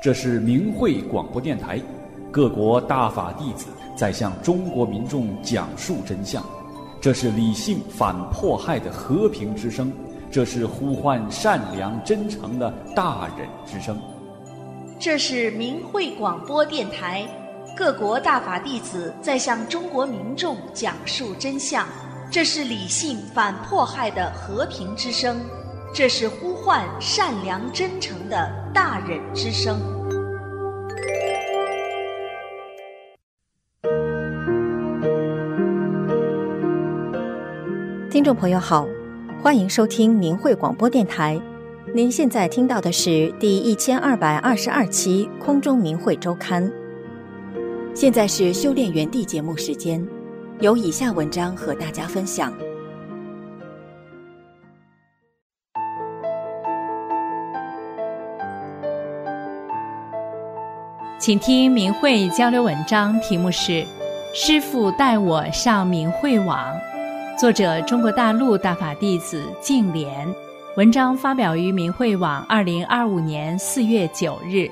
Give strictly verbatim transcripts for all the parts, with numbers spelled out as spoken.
这是明慧广播电台，各国大法弟子在向中国民众讲述真相。这是理性反迫害的和平之声，这是呼唤善良真诚的大忍之声。 这是明慧广播电台，各国大法弟子在向中国民众讲述真相。这是理性反迫害的和平之声，这是呼唤善良真诚的大忍之声。 听众朋友好，欢迎收听明慧广播电台。您现在听到的是第一千二百二十二期空中明慧周刊。现在是修炼园地节目时间，有以下文章和大家分享。 请听明慧交流文章，题目是师父带我上明慧网，作者中国大陆大法弟子净莲，文章发表于明慧网二零二五年四月九日。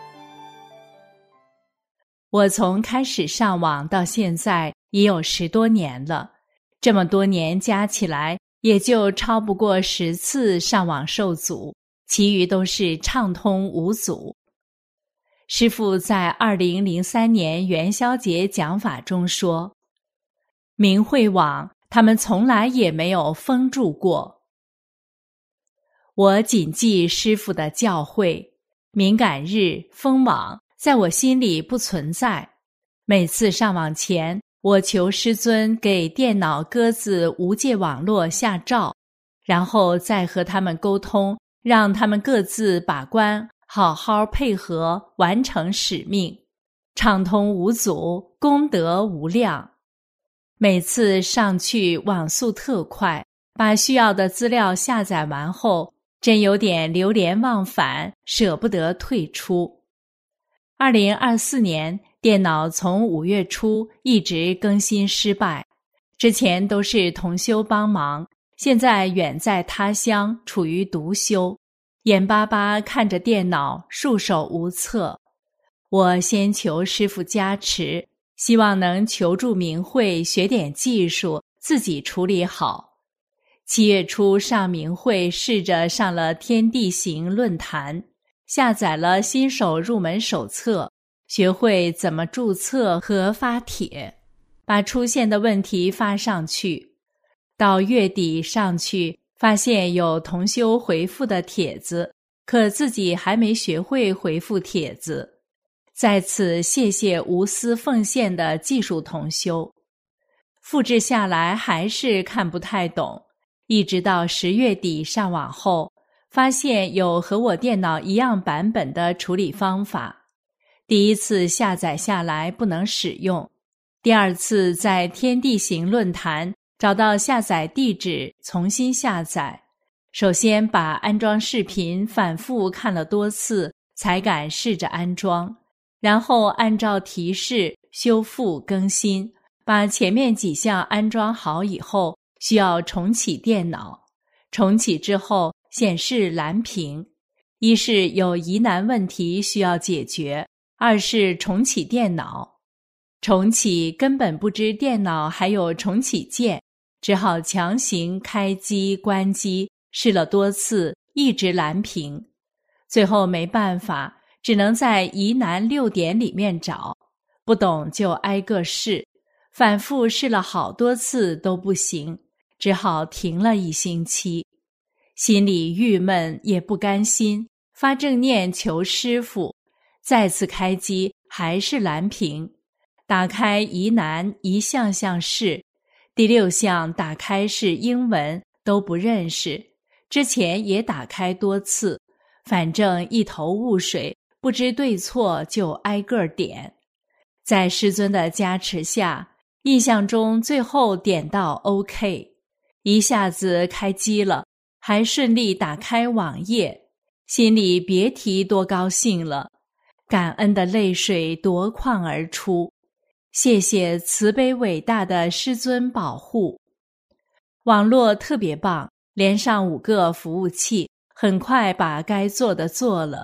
我从开始上网到现在已有十多年了，这么多年加起来也就超不过十次上网受阻，其余都是畅通无阻。师父在二零零三年元宵节讲法中说，明慧网他们从来也没有封住过。我谨记师父的教诲，敏感日封网在我心里不存在。每次上网前，我求师尊给电脑鸽子无界网络下诏，然后再和他们沟通，让他们各自把关，好好配合完成使命，畅通无阻，功德无量。每次上去网速特快，把需要的资料下载完后，真有点流连忘返，舍不得退出。二零二四年，电脑从五月初一直更新失败，之前都是同修帮忙，现在远在他乡，处于独修，眼巴巴看着电脑，束手无策。我先求师父加持，希望能求助明慧学点技术，自己处理好。七月初上明慧，试着上了天地行论坛，下载了新手入门手册，学会怎么注册和发帖，把出现的问题发上去。到月底上去，发现有同修回复的帖子，可自己还没学会回复帖子。在此谢谢无私奉献的技术同修。复制下来还是看不太懂，一直到十月底上网后，发现有和我电脑一样版本的处理方法。第一次下载下来不能使用，第二次在天地行论坛找到下载地址，重新下载。首先把安装视频反复看了多次，才敢试着安装，然后按照提示修复更新，把前面几项安装好以后，需要重启电脑。重启之后显示蓝屏，一是有疑难问题需要解决，二是重启电脑。重启根本不知电脑还有重启键，只好强行开机关机，试了多次，一直蓝屏。最后没办法，只能在疑难六点里面找，不懂就挨个试，反复试了好多次都不行，只好停了一星期。心里郁闷也不甘心，发正念求师父，再次开机还是蓝屏。打开疑难一项项试，第六项打开是英文，都不认识，之前也打开多次，反正一头雾水，不知对错就挨个点。在师尊的加持下，印象中最后点到 OK， 一下子开机了，还顺利打开网页，心里别提多高兴了，感恩的泪水夺眶而出。谢谢慈悲伟大的师尊保护。网络特别棒，连上五个服务器，很快把该做的做了，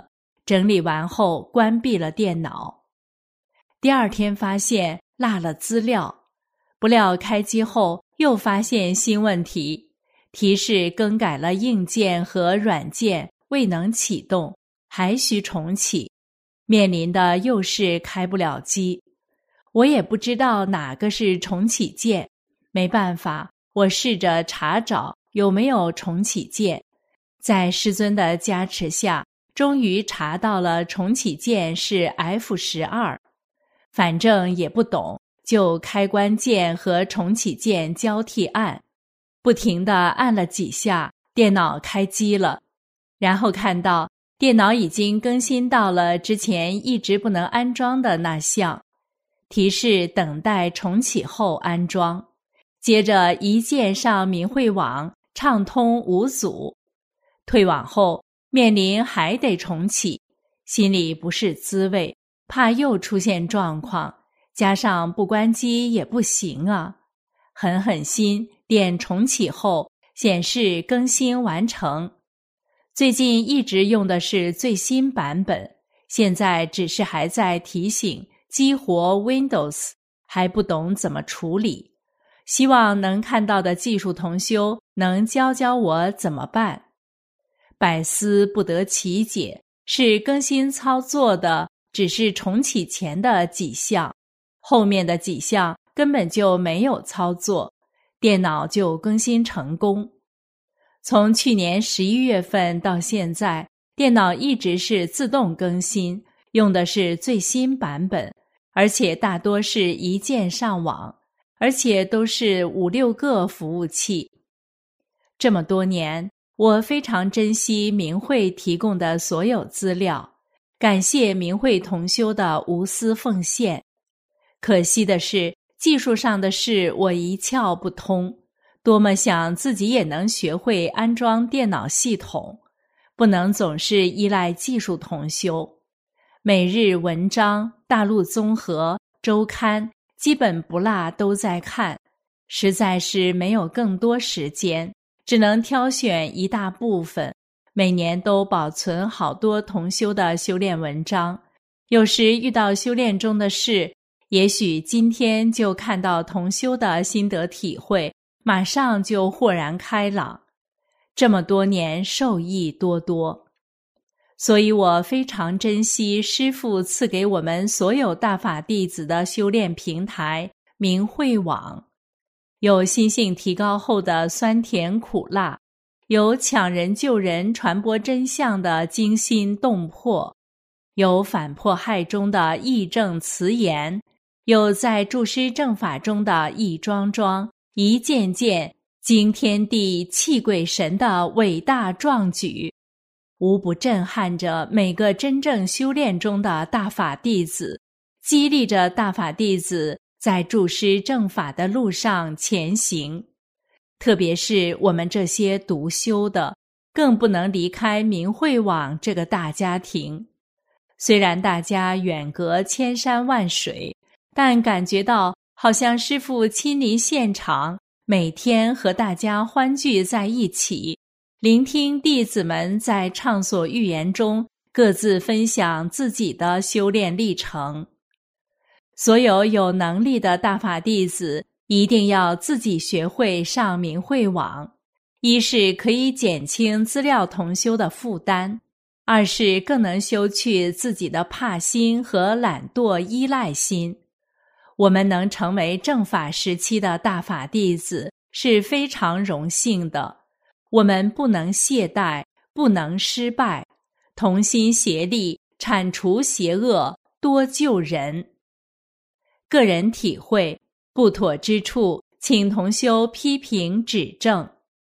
整理完后关闭了电脑。第二天发现落了资料，不料开机后又发现新问题，提示更改了硬件和软件未能启动，还需重启，面临的又是开不了机。我也不知道哪个是重启键，没办法，我试着查找有没有重启键，在师尊的加持下，终于查到了重启键是 F 十二， 反正也不懂，就开关键和重启键交替按，不停地按了几下，电脑开机了，然后看到电脑已经更新到了之前一直不能安装的那项，提示等待重启后安装，接着一键上明慧网，畅通无阻。退网后面临还得重启，心里不是滋味，怕又出现状况，加上不关机也不行啊。狠狠心点重启后显示更新完成。最近一直用的是最新版本，现在只是还在提醒激活 Windows， 还不懂怎么处理，希望能看到的技术同修能教教我怎么办。百思不得其解，是更新操作的只是重启前的几项，后面的几项根本就没有操作，电脑就更新成功。从去年十一月份到现在，电脑一直是自动更新，用的是最新版本，而且大多是一键上网，而且都是五六个服务器。这么多年，我非常珍惜明慧提供的所有资料，感谢明慧同修的无私奉献。可惜的是，技术上的事我一窍不通，多么想自己也能学会安装电脑系统，不能总是依赖技术同修。每日文章、大陆综合、周刊基本不落都在看，实在是没有更多时间，只能挑选一大部分，每年都保存好多同修的修炼文章。有时遇到修炼中的事，也许今天就看到同修的心得体会，马上就豁然开朗。这么多年受益多多，所以我非常珍惜师父赐给我们所有大法弟子的修炼平台明慧网。有心性提高后的酸甜苦辣，有抢人救人传播真相的惊心动魄，有反迫害中的义正辞严，有在注师正法中的一桩桩一件件惊天地泣鬼神的伟大壮举，无不震撼着每个真正修炼中的大法弟子，激励着大法弟子在注师正法的路上前行。特别是我们这些独修的，更不能离开明慧网这个大家庭。虽然大家远隔千山万水，但感觉到好像师父亲临现场，每天和大家欢聚在一起，聆听弟子们在畅所欲言中各自分享自己的修炼历程。所有有能力的大法弟子一定要自己学会上明慧网，一是可以减轻资料同修的负担，二是更能修去自己的怕心和懒惰依赖心。我们能成为正法时期的大法弟子是非常荣幸的，我们不能懈怠，不能失败，同心协力，铲除邪恶，多救人。个人体会，不妥之处，请同修批评指正。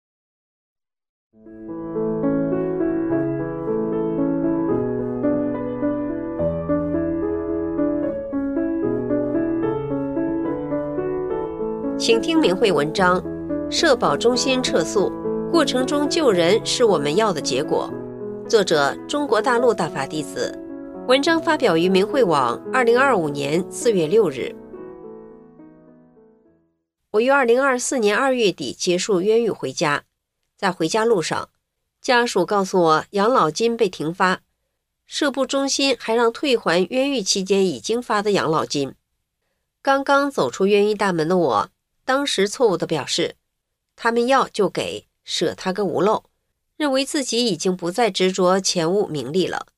请听明慧文章，社保中心撤诉，过程中救人是我们要的结果。作者：中国大陆大法弟子。文章发表于明慧网，二零二五年四月六日。我于二零二四年二月底结束冤狱回家，在回家路上，家属告诉我养老金被停发， 社部中心还让退还冤狱期间已经发的养老金。刚刚走出冤狱大门的我，当时错误地表示，他们要就给，舍他个无漏，认为自己已经不再执着钱物名利了。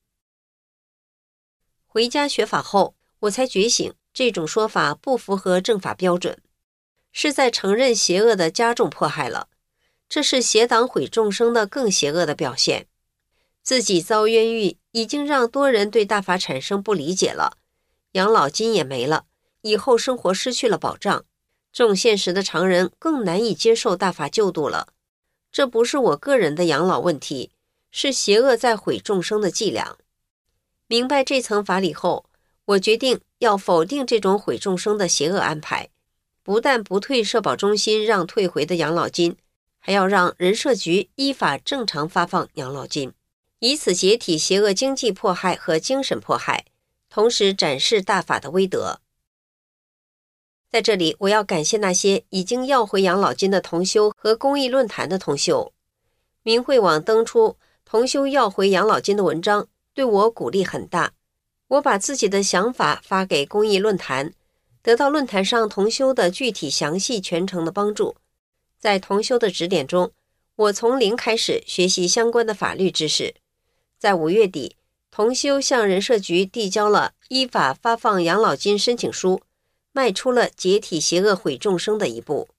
回家学法后，我才觉醒，这种说法不符合正法标准，是在承认邪恶的加重迫害了。这是邪党毁众生的更邪恶的表现。自己遭冤狱，已经让多人对大法产生不理解了，养老金也没了，以后生活失去了保障，重现实的常人更难以接受大法救度了。这不是我个人的养老问题，是邪恶在毁众生的伎俩。明白这层法理后，我决定要否定这种毁众生的邪恶安排，不但不退社保中心让退回的养老金，还要让人社局依法正常发放养老金，以此解体邪恶经济迫害和精神迫害，同时展示大法的威德。在这里，我要感谢那些已经要回养老金的同修和公益论坛的同修。明慧网登出同修要回养老金的文章，对我鼓励很大。我把自己的想法发给公益论坛，得到论坛上同修的具体详细全程的帮助。在同修的指点中，我从零开始学习相关的法律知识。在五月底，同修向人社局递交了依法发放养老金申请书，迈出了解体邪恶毁众生的一步。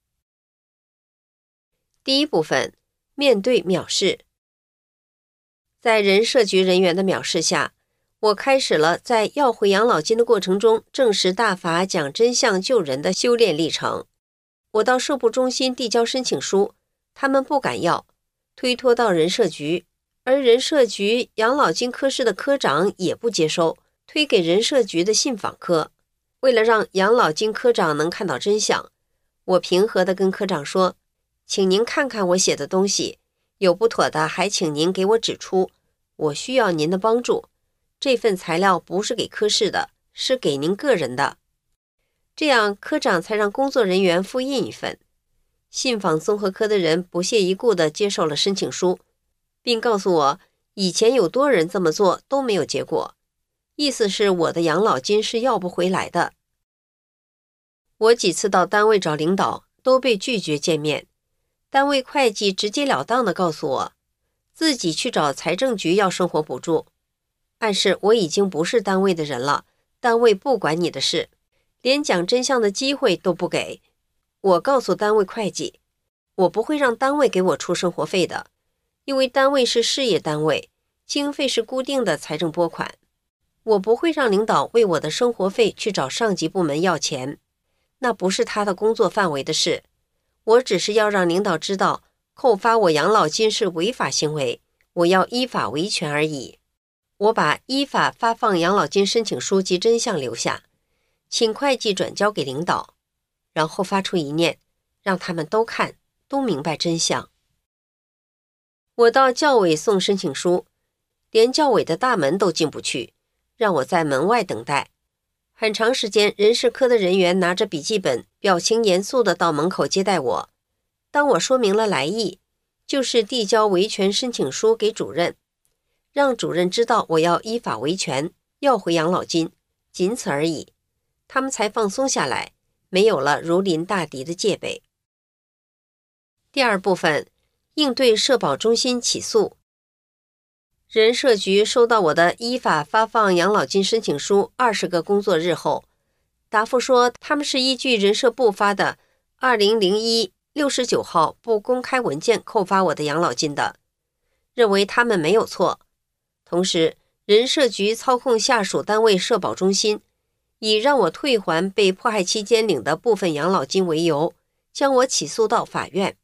第一部分，面对藐视。在人社局人员的藐视下，我开始了在要回养老金的过程中证实大法讲真相救人的修炼历程。我到社部中心递交申请书，他们不敢要，推脱到人社局，而人社局养老金科室的科长也不接收，推给人社局的信访科。为了让养老金科长能看到真相，我平和地跟科长说，请您看看我写的东西，有不妥的还请您给我指出，我需要您的帮助。这份材料不是给科室的，是给您个人的。这样科长才让工作人员复印一份。信访综合科的人不屑一顾地接受了申请书，并告诉我以前有多人这么做都没有结果，意思是我的养老金是要不回来的。我几次到单位找领导都被拒绝见面，单位会计直截了当地告诉我自己去找财政局要生活补助，暗示我已经不是单位的人了，单位不管你的事，连讲真相的机会都不给。我告诉单位会计，我不会让单位给我出生活费的，因为单位是事业单位，经费是固定的财政拨款，我不会让领导为我的生活费去找上级部门要钱，那不是他的工作范围的事。我只是要让领导知道，扣发我养老金是违法行为，我要依法维权而已。我把依法发放养老金申请书及真相留下，请会计转交给领导，然后发出一念，让他们都看，都明白真相。我到教委送申请书，连教委的大门都进不去，让我在门外等待。很长时间，人事科的人员拿着笔记本，表情严肃地到门口接待我。当我说明了来意，就是递交维权申请书给主任，让主任知道我要依法维权，要回养老金，仅此而已。他们才放松下来，没有了如临大敌的戒备。第二部分，应对社保中心起诉。人社局收到我的依法发放养老金申请书二十个工作日后，答复说他们是依据人社部发的二零零一六十九号不公开文件扣发我的养老金的，认为他们没有错。同时，人社局操控下属单位社保中心，以让我退还被迫害期间领的部分养老金为由，将我起诉到法院。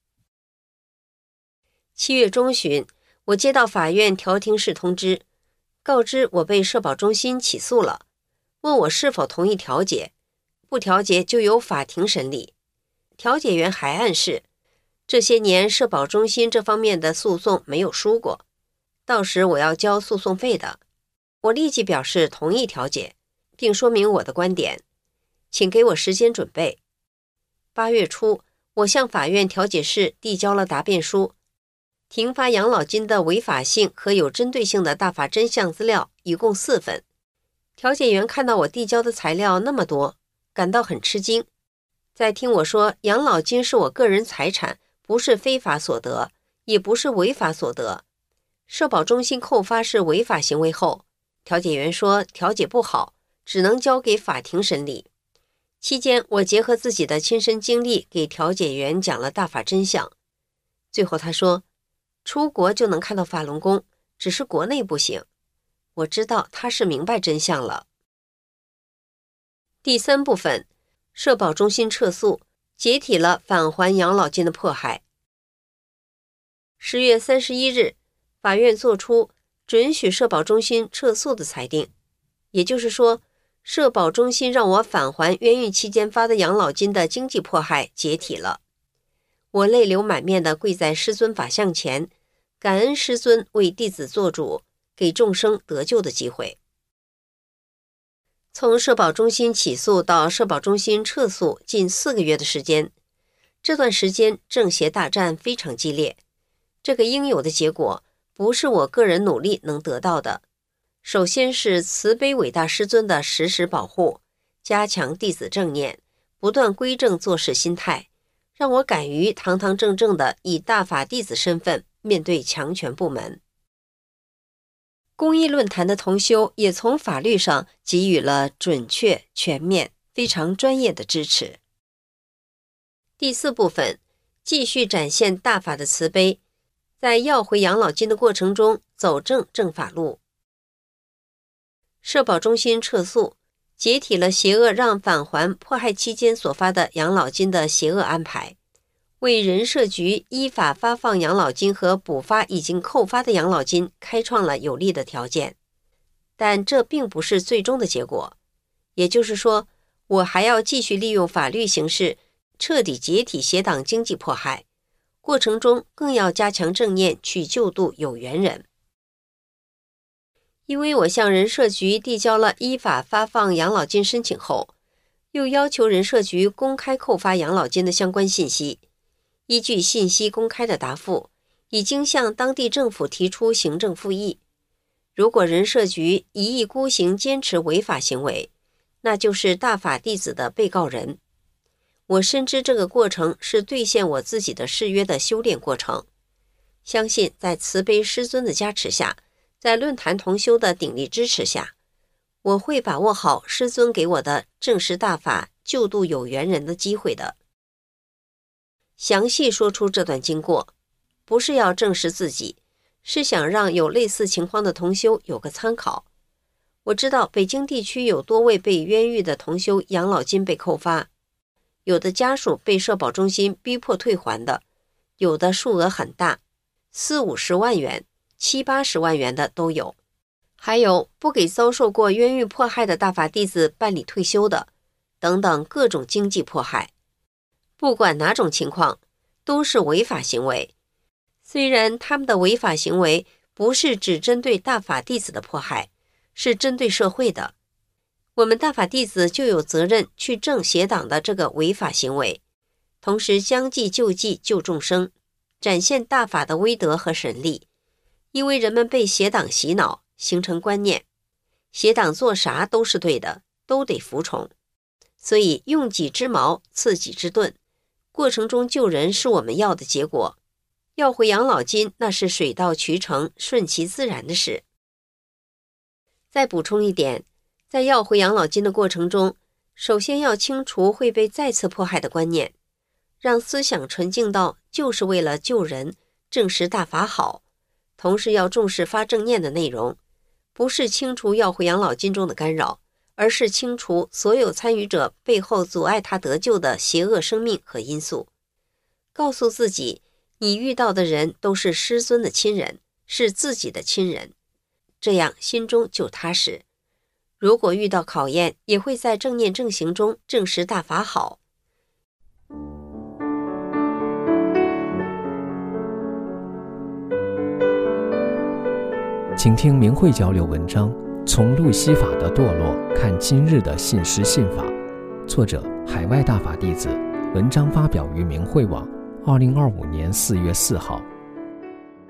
七月中旬，我接到法院调停室通知，告知我被社保中心起诉了，问我是否同意调解，不调解就由法庭审理。调解员还暗示，这些年社保中心这方面的诉讼没有输过，到时我要交诉讼费的。我立即表示同意调解，并说明我的观点，请给我时间准备。八月初，我向法院调解室递交了答辩书， 停发养老金的违法性和有针对性的大法真相资料一共四份。调解员看到我递交的材料那么多，感到很吃惊。在听我说养老金是我个人财产，不是非法所得，也不是违法所得，社保中心扣发是违法行为后，调解员说调解不好，只能交给法庭审理。期间，我结合自己的亲身经历给调解员讲了大法真相。最后他说，出国就能看到法轮功，只是国内不行。我知道他是明白真相了。第三部分，社保中心撤诉，解体了返还养老金的迫害。十月三十一日，法院作出准许社保中心撤诉的裁定，也就是说，社保中心让我返还冤狱期间发的养老金的经济迫害解体了。我泪流满面地跪在师尊法像前，感恩师尊为弟子做主，给众生得救的机会。从社保中心起诉到社保中心撤诉近四个月的时间，这段时间正邪大战非常激烈。这个应有的结果不是我个人努力能得到的。首先是慈悲伟大师尊的时时保护，加强弟子正念，不断归正做事心态，让我敢于堂堂正正地以大法弟子身份面对强权部门。公益论坛的同修也从法律上给予了准确、全面、非常专业的支持。第四部分，继续展现大法的慈悲，在要回养老金的过程中走正正法路。社保中心撤诉，解体了邪恶让返还迫害期间所发的养老金的邪恶安排，为人社局依法发放养老金和补发已经扣发的养老金开创了有利的条件。但这并不是最终的结果，也就是说，我还要继续利用法律形式彻底解体邪党经济迫害，过程中更要加强正念去救度有缘人。因为我向人社局递交了依法发放养老金申请后，又要求人社局公开扣发养老金的相关信息，依据信息公开的答复，已经向当地政府提出行政复议。如果人社局一意孤行坚持违法行为，那就是大法弟子的被告人。我深知这个过程是兑现我自己的誓约的修炼过程，相信在慈悲师尊的加持下，在论坛同修的鼎力支持下，我会把握好师尊给我的正实大法救度有缘人的机会的。详细说出这段经过，不是要证实自己，是想让有类似情况的同修有个参考。我知道北京地区有多位被冤狱的同修养老金被扣发，有的家属被社保中心逼迫退还的，有的数额很大，四五十万元、七八十万元的都有，还有不给遭受过冤狱迫害的大法弟子办理退休的，等等各种经济迫害。不管哪种情况，都是违法行为。虽然他们的违法行为不是只针对大法弟子的迫害，是针对社会的，我们大法弟子就有责任去正邪党的这个违法行为，同时将计就计救众生，展现大法的威德和神力。因为人们被邪党洗脑，形成观念，邪党做啥都是对的，都得服从，所以用己之矛刺己之盾，过程中救人是我们要的结果，要回养老金那是水到渠成、顺其自然的事。再补充一点，在要回养老金的过程中，首先要清除会被再次迫害的观念，让思想纯净到就是为了救人，证实大法好，同时要重视发正念的内容，不是清除要回养老金中的干扰，而是清除所有参与者背后阻碍他得救的邪恶生命和因素。告诉自己，你遇到的人都是师尊的亲人，是自己的亲人，这样心中就踏实。如果遇到考验，也会在正念正行中证实大法好。 请听明慧交流文章，从路西法的堕落看今日的信实信法，作者海外大法弟子，文章发表于明慧网，二零二五年四月四号。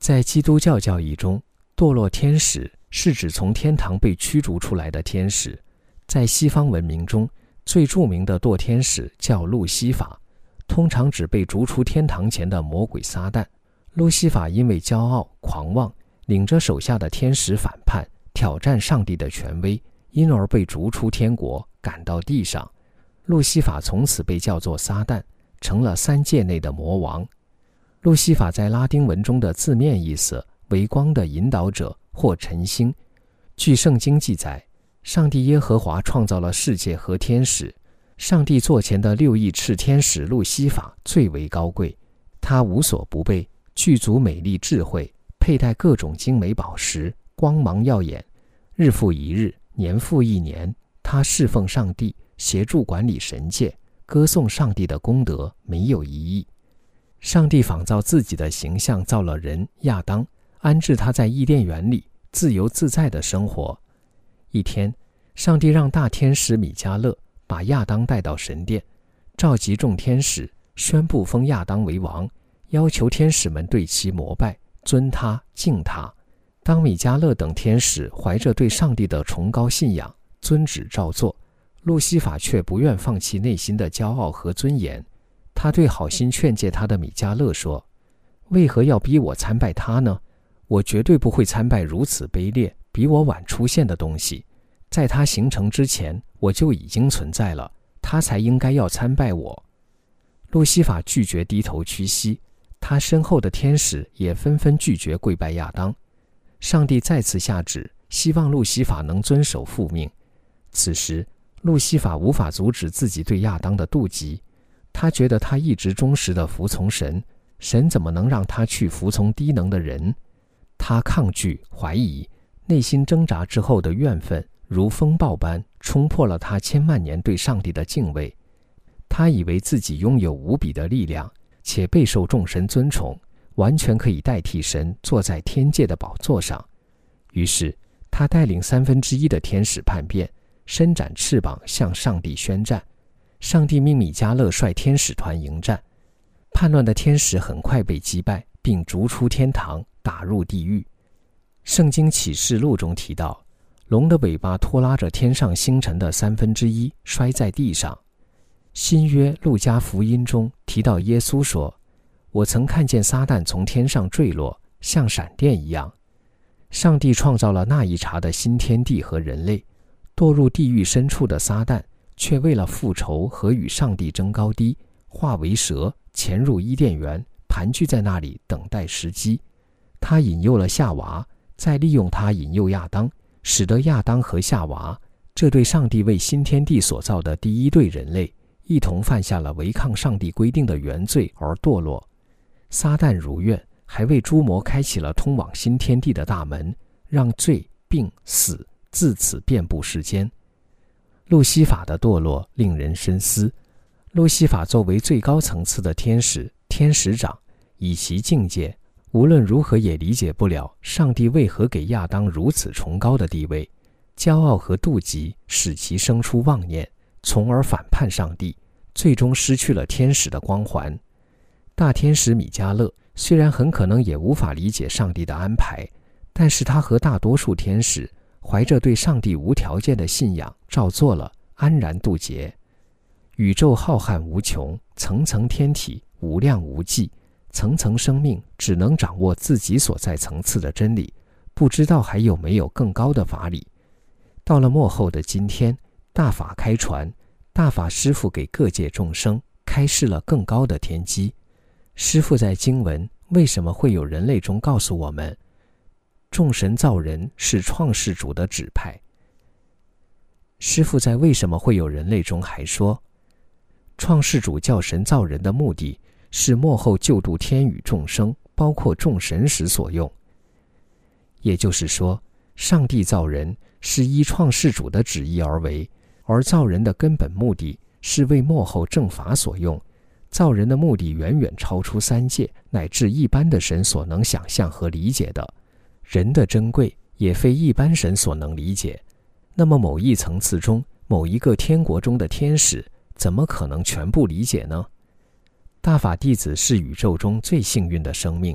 在基督教教义中，堕落天使是指从天堂被驱逐出来的天使。在西方文明中，最著名的堕天使叫路西法，通常指被逐出天堂前的魔鬼撒旦。路西法因为骄傲狂妄，领着手下的天使反叛，挑战上帝的权威，因而被逐出天国，赶到地上。路西法从此被叫做撒旦，成了三界内的魔王。路西法在拉丁文中的字面意思为光的引导者或晨星。据圣经记载，上帝耶和华创造了世界和天使，上帝座前的六翼赤天使路西法最为高贵，他无所不备，具足美丽智慧，佩戴各种精美宝石，光芒耀眼。日复一日，年复一年，他侍奉上帝，协助管理神界，歌颂上帝的功德，没有异议。上帝仿照自己的形象造了人亚当，安置他在伊甸园里，自由自在的生活。一天，上帝让大天使米迦勒把亚当带到神殿，召集众天使，宣布封亚当为王，要求天使们对其膜拜，尊他，敬他。当米迦勒等天使怀着对上帝的崇高信仰，遵旨照做，路西法却不愿放弃内心的骄傲和尊严。他对好心劝诫他的米迦勒说：为何要逼我参拜他呢？我绝对不会参拜如此卑劣比我晚出现的东西，在他形成之前我就已经存在了，他才应该要参拜我。路西法拒绝低头屈膝，他身后的天使也纷纷拒绝跪拜亚当。上帝再次下旨，希望路西法能遵守父命。此时路西法无法阻止自己对亚当的妒忌，他觉得他一直忠实地服从神，神怎么能让他去服从低能的人？他抗拒、怀疑，内心挣扎之后的怨愤如风暴般冲破了他千万年对上帝的敬畏。他以为自己拥有无比的力量，且备受众神尊崇，完全可以代替神坐在天界的宝座上。于是他带领三分之一的天使叛变，伸展翅膀向上帝宣战。上帝命米迦勒率天使团迎战，叛乱的天使很快被击败，并逐出天堂，打入地狱。圣经启示录中提到，龙的尾巴拖拉着天上星辰的三分之一摔在地上。新约路加福音中提到耶稣说：我曾看见撒旦从天上坠落，像闪电一样。上帝创造了那一茬的新天地和人类，堕入地狱深处的撒旦却为了复仇和与上帝争高低，化为蛇，潜入伊甸园，盘踞在那里等待时机。他引诱了夏娃，再利用他引诱亚当，使得亚当和夏娃这对上帝为新天地所造的第一对人类，一同犯下了违抗上帝规定的原罪而堕落。撒旦如愿，还为诸魔开启了通往新天地的大门，让罪、病、死自此遍布世间。路西法的堕落令人深思。路西法作为最高层次的天使、天使长，以其境界，无论如何也理解不了上帝为何给亚当如此崇高的地位。骄傲和妒忌使其生出妄念，从而反叛上帝，最终失去了天使的光环。大天使米迦勒虽然很可能也无法理解上帝的安排，但是他和大多数天使怀着对上帝无条件的信仰，照做了，安然渡劫。宇宙浩瀚无穷，层层天体无量无际，层层生命只能掌握自己所在层次的真理，不知道还有没有更高的法理。到了末后的今天，大法开传，大法师父给各界众生开示了更高的天机。师父在经文为什么会有人类中告诉我们，众神造人是创世主的指派。师父在为什么会有人类中还说，创世主叫神造人的目的是末后救度天与众生，包括众神时所用。也就是说，上帝造人是依创世主的旨意而为，而造人的根本目的是为末后正法所用。造人的目的远远超出三界乃至一般的神所能想象和理解的，人的珍贵也非一般神所能理解。那么某一层次中，某一个天国中的天使怎么可能全部理解呢？大法弟子是宇宙中最幸运的生命，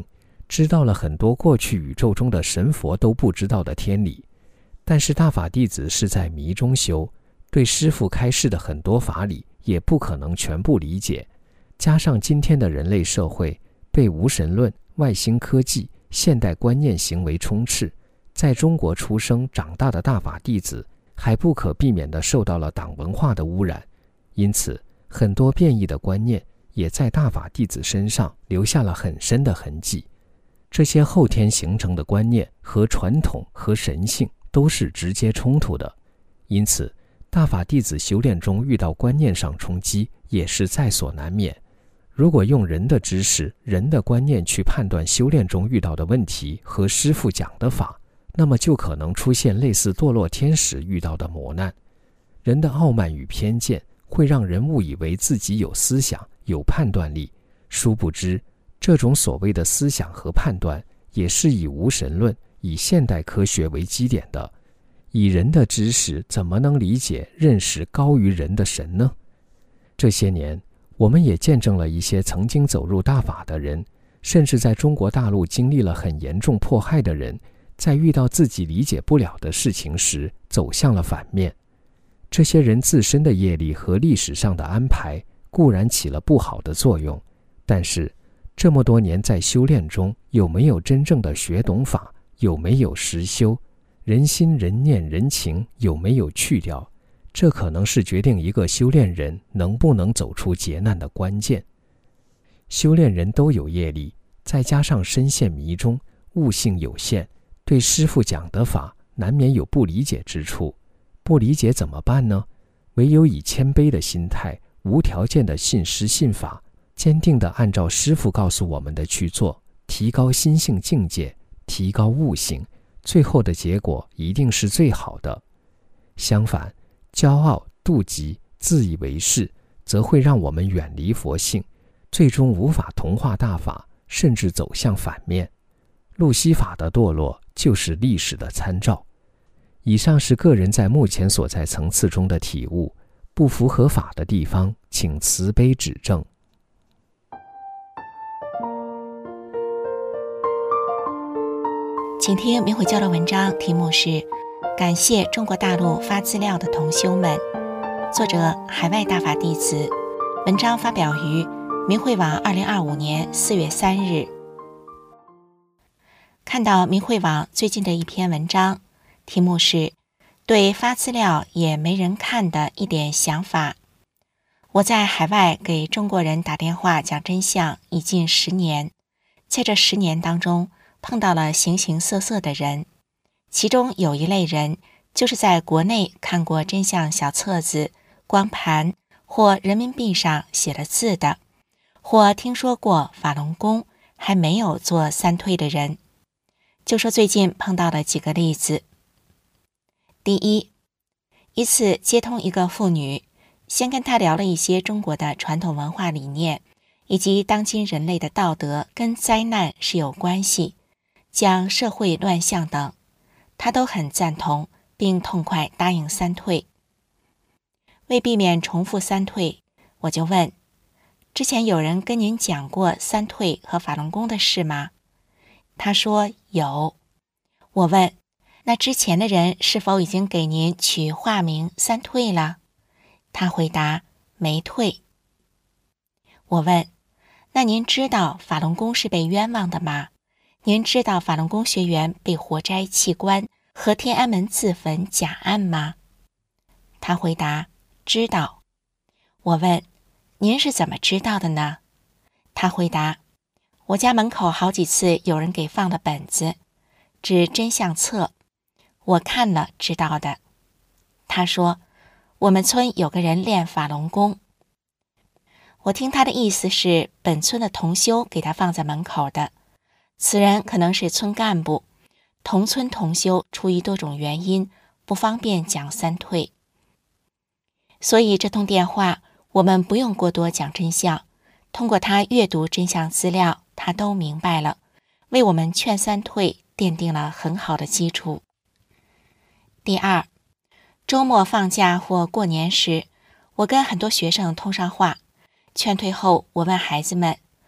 知道了很多过去宇宙中的神佛都不知道的天理。但是大法弟子是在迷中修，对师父开示的很多法理也不可能全部理解，加上今天的人类社会被无神论、外星科技、现代观念行为充斥，在中国出生长大的大法弟子还不可避免地受到了党文化的污染，因此很多变异的观念也在大法弟子身上留下了很深的痕迹。这些后天形成的观念和传统和神性都是直接冲突的，因此大法弟子修炼中遇到观念上冲击也是在所难免。如果用人的知识、人的观念去判断修炼中遇到的问题和师父讲的法，那么就可能出现类似堕落天使遇到的磨难。人的傲慢与偏见会让人误以为自己有思想、有判断力，殊不知这种所谓的思想和判断也是以无神论、以现代科学为基点的。以人的知识怎么能理解认识高于人的神呢？这些年我们也见证了一些曾经走入大法的人，甚至在中国大陆经历了很严重迫害的人，在遇到自己理解不了的事情时走向了反面。这些人自身的业力和历史上的安排固然起了不好的作用，但是这么多年在修炼中有没有真正的学懂法，有没有实修，人心人念人情有没有去掉，这可能是决定一个修炼人能不能走出劫难的关键。修炼人都有业力，再加上深陷迷中，悟性有限，对师父讲的法难免有不理解之处。不理解怎么办呢？唯有以谦卑的心态，无条件的信师信法，坚定地按照师父告诉我们的去做，提高心性境界，提高悟性，最后的结果一定是最好的。相反，骄傲、妒忌、自以为是，则会让我们远离佛性，最终无法同化大法，甚至走向反面。路西法的堕落就是历史的参照。以上是个人在目前所在层次中的体悟，不符合法的地方，请慈悲指正。 请听明慧交流文章，题目是感谢中国大陆发资料的同修们，作者海外大法弟子，文章发表于明慧网二零二五年四月三日。看到明慧网最近的一篇文章，题目是对发资料也没人看的一点想法。我在海外给中国人打电话讲真相已近十年，在这十年当中碰到了形形色色的人，其中有一类人就是在国内看过真相小册子、光盘或人民币上写了字的，或听说过法轮功还没有做三退的人。就说最近碰到了几个例子。第一，一次接通一个妇女，先跟她聊了一些中国的传统文化理念，以及当今人类的道德跟灾难是有关系，讲社会乱象等，她都很赞同，并痛快答应三退。为避免重复三退，我就问，之前有人跟您讲过三退和法轮功的事吗？她说有。我问，那之前的人是否已经给您取化名三退了？他回答没退。我问，那您知道法轮功是被冤枉的吗？您知道法轮功学员被活摘器官和天安门自焚假案吗？他回答知道。我问，您是怎么知道的呢？他回答，我家门口好几次有人给放了本子，指真相册，我看了知道的。他说，我们村有个人练法轮功。我听他的意思是本村的同修给他放在门口的，此人可能是村干部，同村同修出于多种原因不方便讲三退。所以这通电话我们不用过多讲真相，通过他阅读真相资料，他都明白了，为我们劝三退奠定了很好的基础。第二，周末放假或过年时，我跟很多学生通上话，劝退后我问孩子们，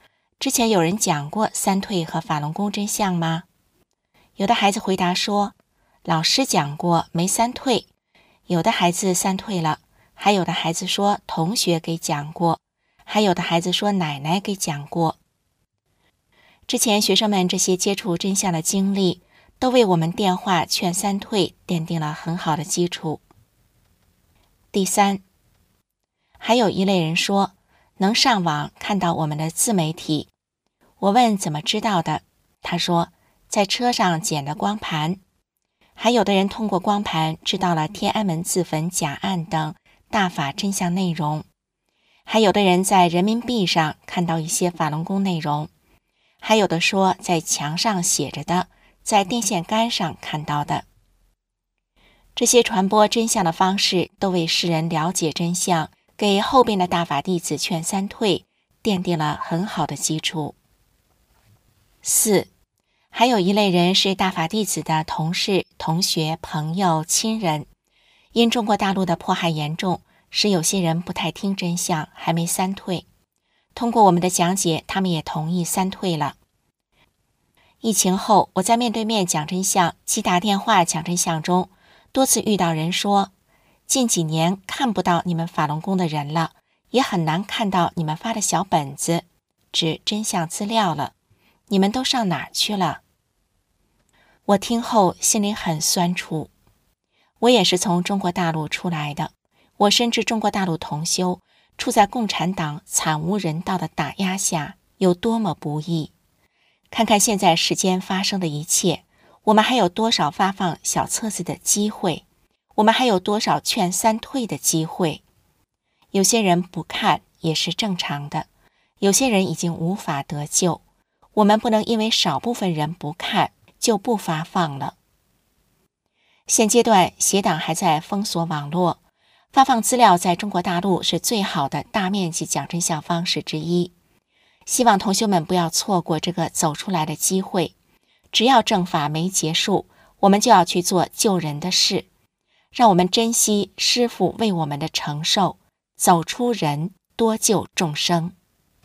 之前有人讲过三退和法轮功真相吗？有的孩子回答说，老师讲过没三退，有的孩子三退了，还有的孩子说同学给讲过，还有的孩子说奶奶给讲过。之前学生们这些接触真相的经历，都为我们电话劝三退奠定了很好的基础。第三，还有一类人说能上网看到我们的自媒体。我问怎么知道的，他说在车上捡的光盘。还有的人通过光盘知道了天安门自焚假案等大法真相内容，还有的人在人民币上看到一些法轮功内容，还有的说在墙上写着的，在电线杆上看到的。这些传播真相的方式都为世人了解真相，给后边的大法弟子劝三退奠定了很好的基础。四，还有一类人是大法弟子的同事、同学、朋友、亲人，因中国大陆的迫害严重，使有些人不太听真相，还没三退。通过我们的讲解，他们也同意三退了。疫情后，我在面对面讲真相及打电话讲真相中，多次遇到人说，近几年看不到你们法轮功的人了，也很难看到你们发的小本子，指真相资料了，你们都上哪儿去了？我听后心里很酸楚。我也是从中国大陆出来的，我深知中国大陆同修处在共产党惨无人道的打压下有多么不易。看看现在世间发生的一切，我们还有多少发放小册子的机会？我们还有多少劝三退的机会？有些人不看也是正常的，有些人已经无法得救，我们不能因为少部分人不看就不发放了。现阶段邪党还在封锁网络，发放资料在中国大陆是最好的大面积讲真相方式之一。希望同学们不要错过这个走出来的机会，只要正法没结束，我们就要去做救人的事，让我们珍惜师父为我们的承受，走出人，多救众生。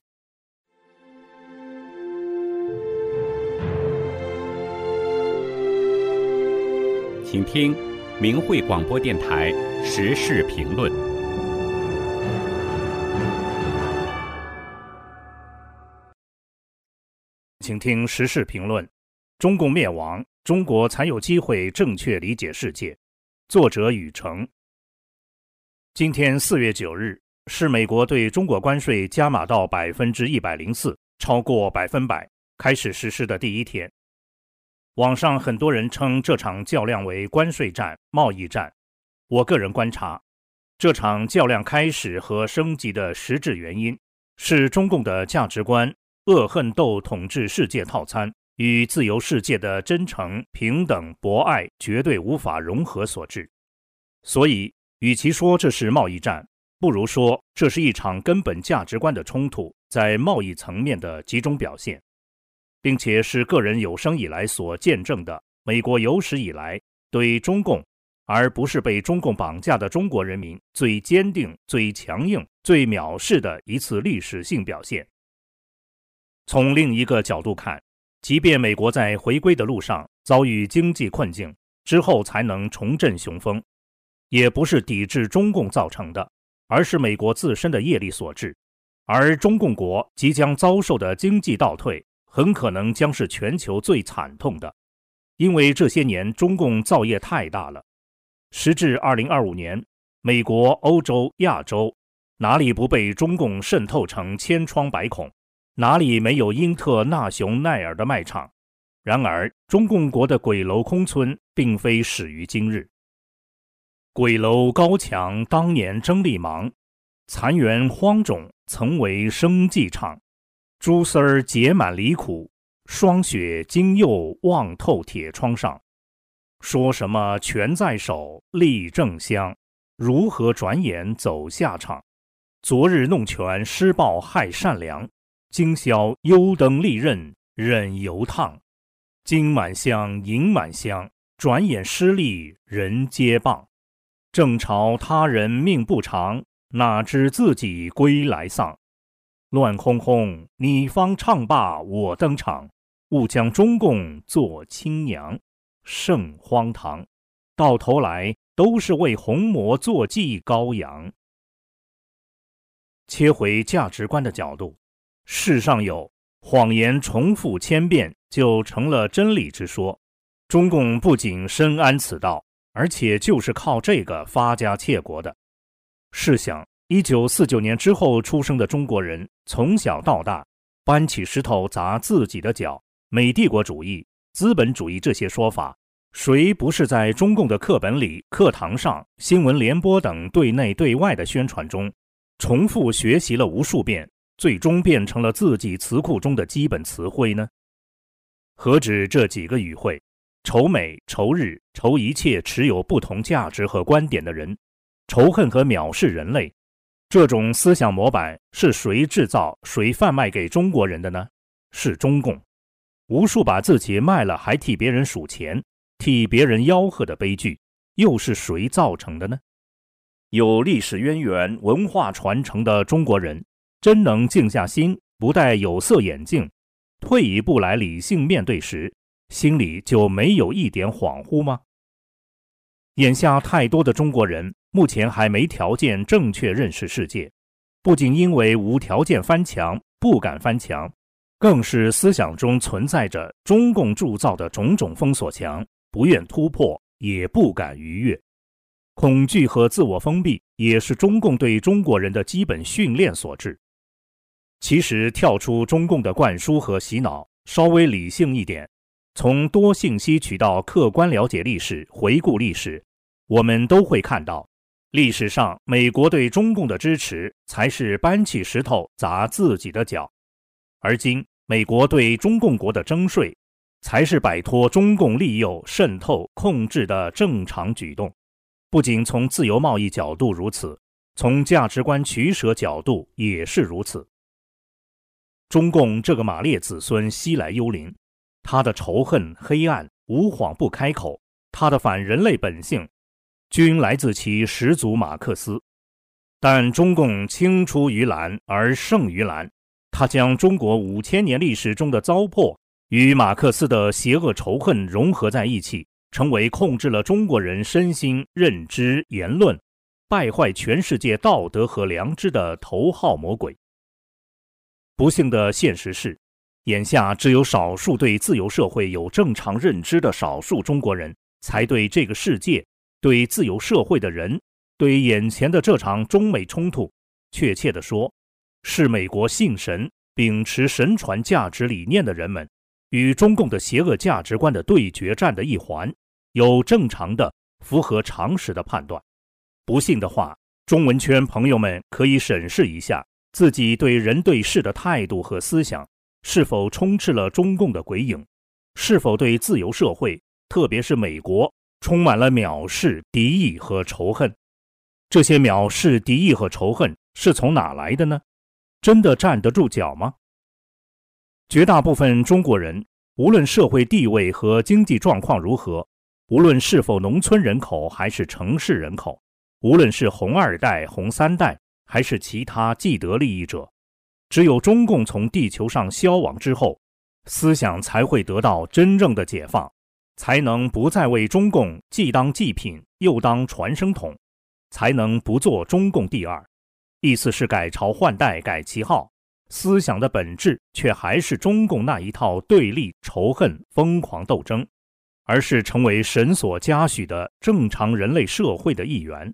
请听明慧广播电台时事评论。 请听时事评论：中共灭亡，中国才有机会正确理解世界。作者雨成。今天四月九日是美国对中国关税加码到百分之一百零四，超过百分百，开始实施的第一天。网上很多人称这场较量为关税战、贸易战。我个人观察，这场较量开始和升级的实质原因是中共的价值观恶恨斗统治世界套餐与自由世界的真诚、平等、博爱绝对无法融合所致。所以，与其说这是贸易战，不如说这是一场根本价值观的冲突在贸易层面的集中表现，并且是个人有生以来所见证的美国有史以来对中共，而不是被中共绑架的中国人民最坚定、最强硬、最藐视的一次历史性表现。从另一个角度看，即便美国在回归的路上遭遇经济困境之后才能重振雄风，也不是抵制中共造成的，而是美国自身的业力所致。而中共国即将遭受的经济倒退很可能将是全球最惨痛的，因为这些年中共造业太大了。时至二零二五年，美国、欧洲、亚洲哪里不被中共渗透成千疮百孔，哪里没有英特、纳雄、奈尔的卖场？然而，中共国的鬼楼空村并非始于今日。鬼楼高墙当年争力忙，残垣荒冢曾为生计场。蛛丝儿结满离苦，霜雪今又望透铁窗上。说什么权在手，力正香，如何转眼走下场？昨日弄权施暴害善良，今宵优登利刃忍犹烫。金满箱银满箱，转眼失利人皆谤。正朝他人命不长，哪知自己归来丧。 乱哄哄，你方唱罢我登场，误将中共做亲娘，甚荒唐。到头来都是为红魔坐骑羔羊。切回价值观的角度，世上有谎言重复千遍就成了真理之说，中共不仅深谙此道，而且就是靠这个发家窃国的。试想一九四九年之后出生的中国人，从小到大搬起石头砸自己的脚，美帝国主义、资本主义这些说法，谁不是在中共的课本里、课堂上、新闻联播等对内对外的宣传中重复学习了无数遍，最终变成了自己词库中的基本词汇呢？何止这几个语汇，仇美、仇日、仇一切持有不同价值和观点的人，仇恨和藐视人类，这种思想模板是谁制造、谁贩卖给中国人的呢？是中共。无数把自己卖了还替别人数钱、替别人吆喝的悲剧，又是谁造成的呢？有历史渊源、文化传承的中国人，真能静下心，不戴有色眼镜，退一步来理性面对时，心里就没有一点恍惚吗？眼下太多的中国人目前还没条件正确认识世界，不仅因为无条件翻墙，不敢翻墙，更是思想中存在着中共铸造的种种封锁墙，不愿突破，也不敢逾越。恐惧和自我封闭也是中共对中国人的基本训练所致。其实跳出中共的灌输和洗脑，稍微理性一点，从多信息渠道客观了解历史、回顾历史，我们都会看到，历史上美国对中共的支持才是搬起石头砸自己的脚，而今美国对中共国的征税才是摆脱中共利诱、渗透、控制的正常举动。不仅从自由贸易角度如此，从价值观取舍角度也是如此。中共这个马列子孙西来幽灵，他的仇恨、黑暗、无谎不开口，他的反人类本性，均来自其始祖马克思。但中共青出于蓝而胜于蓝，他将中国五千年历史中的糟粕与马克思的邪恶仇恨融合在一起，成为控制了中国人身心、认知、言论，败坏全世界道德和良知的头号魔鬼。不幸的现实是，眼下只有少数对自由社会有正常认知的少数中国人，才对这个世界、对自由社会的人、对眼前的这场中美冲突，确切地说，是美国信神、秉持神传价值理念的人们与中共的邪恶价值观的对决战的一环，有正常的、符合常识的判断。不信的话，中文圈朋友们可以审视一下自己对人对事的态度和思想，是否充斥了中共的鬼影，是否对自由社会，特别是美国，充满了藐视、敌意和仇恨。这些藐视、敌意和仇恨是从哪来的呢？真的站得住脚吗？绝大部分中国人，无论社会地位和经济状况如何，无论是否农村人口还是城市人口，无论是红二代、红三代还是其他既得利益者，只有中共从地球上消亡之后，思想才会得到真正的解放，才能不再为中共既当祭品又当传声筒，才能不做中共第二。意思是改朝换代、改旗号，思想的本质却还是中共那一套对立、仇恨、疯狂斗争，而是成为神所嘉许的正常人类社会的一员。